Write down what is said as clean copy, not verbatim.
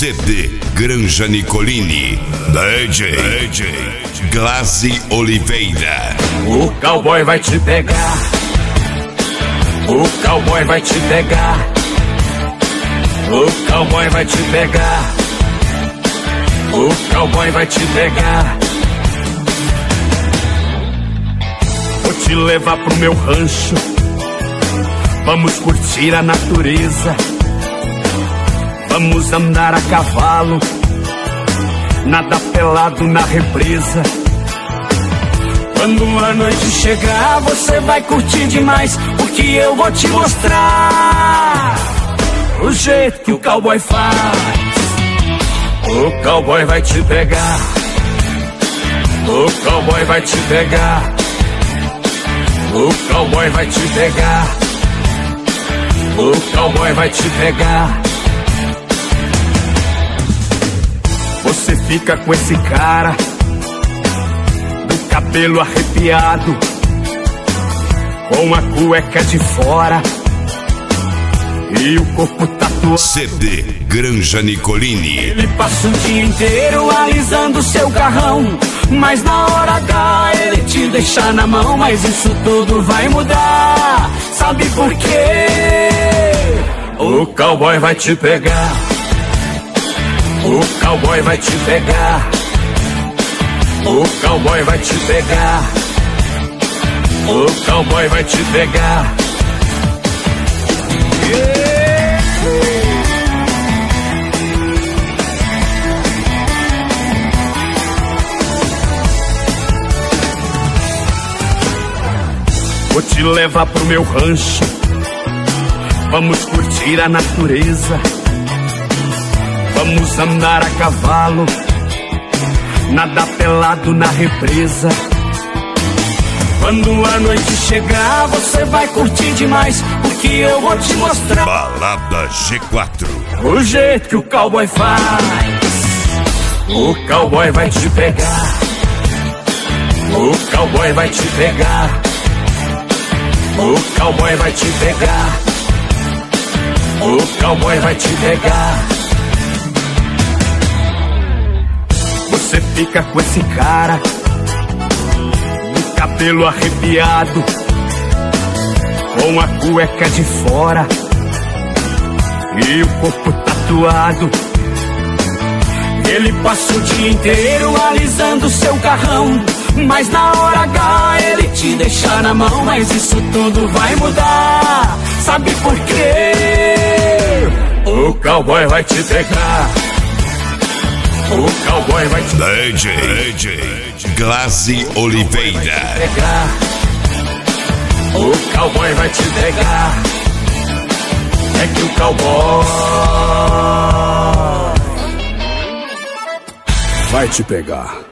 CD Granja Nicolini, DJ Glaze Oliveira. O cowboy vai te pegar, o cowboy vai te pegar, o cowboy vai te pegar, o cowboy vai te pegar. Vou te levar pro meu rancho, vamos curtir a natureza, vamos andar a cavalo, nada pelado na represa. Quando a noite chegar, você vai curtir demais, porque eu vou te mostrar o jeito que o cowboy faz. O cowboy vai te pegar, o cowboy vai te pegar, o cowboy vai te pegar, o cowboy vai te pegar. Você fica com esse cara, do cabelo arrepiado, com a cueca de fora e o corpo tatuado. CD Granja Nicolini. Ele passa o dia inteiro alisando seu carrão, mas na hora H ele te deixa na mão. Mas isso tudo vai mudar, sabe por quê? O cowboy vai te pegar, o cowboy vai te pegar, o cowboy vai te pegar, o cowboy vai te pegar. Vou te levar pro meu rancho, vamos curtir a natureza, vamos andar a cavalo, nada pelado na represa. Quando a noite chegar, você vai curtir demais, porque eu vou te mostrar Balada G4, o jeito que o cowboy faz. O cowboy vai te pegar, o cowboy vai te pegar, o cowboy vai te pegar, o cowboy vai te pegar. Você fica com esse cara, do cabelo arrepiado, com a cueca de fora e o corpo tatuado. Ele passa o dia inteiro alisando seu carrão, mas na hora H ele te deixa na mão. Mas isso tudo vai mudar, sabe por quê? O cowboy vai te pegar, o cowboy vai te DJ Glaze Oliveira. pegar, o cowboy vai te pegar. É que o cowboy vai te pegar.